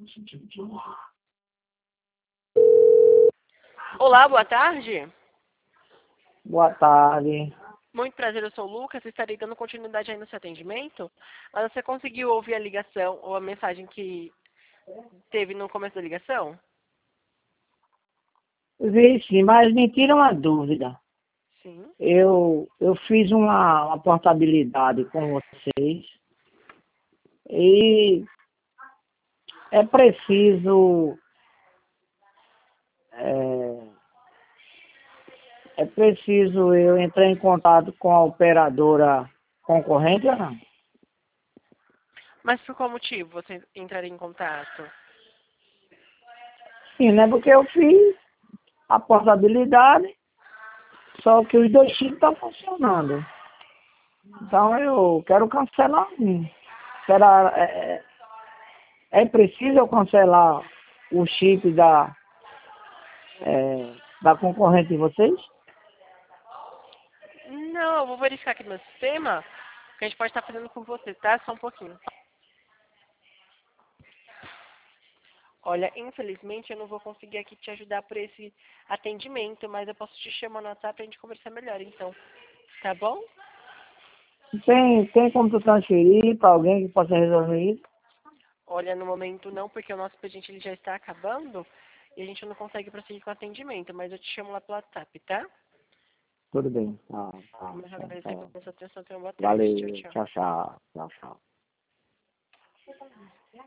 Olá, boa tarde. Boa tarde. Muito prazer, eu sou o Lucas. Estarei dando continuidade aí no seu atendimento. Mas você conseguiu ouvir a ligação ou a mensagem que teve no começo da ligação? Vi sim, mas me tira uma dúvida. Sim. Eu fiz uma portabilidade com vocês e é preciso é, é preciso eu entrar em contato com a operadora concorrente ou não? Mas por qual motivo você entraria em contato? Sim, né? Porque eu fiz a portabilidade, só que os dois chips estão funcionando. Então eu quero cancelar um. Será, é preciso eu cancelar o chip da concorrente de vocês? Não, eu vou verificar aqui no meu sistema o que a gente pode estar fazendo com você, tá? Só um pouquinho. Olha, infelizmente eu não vou conseguir aqui te ajudar por esse atendimento, mas eu posso te chamar no WhatsApp pra gente conversar melhor, então. Tá bom? Tem como tu transferir para alguém que possa resolver isso? Olha, no momento não, porque o nosso expediente ele já está acabando e a gente não consegue prosseguir com o atendimento, mas eu te chamo lá pelo WhatsApp, tá? Tudo bem. Tá, Mas tá, agradecer tá. pela sua atenção. Tenha uma boa tarde. Tchau, Valeu. tchau. Tchau, tchau. Tchau, tchau.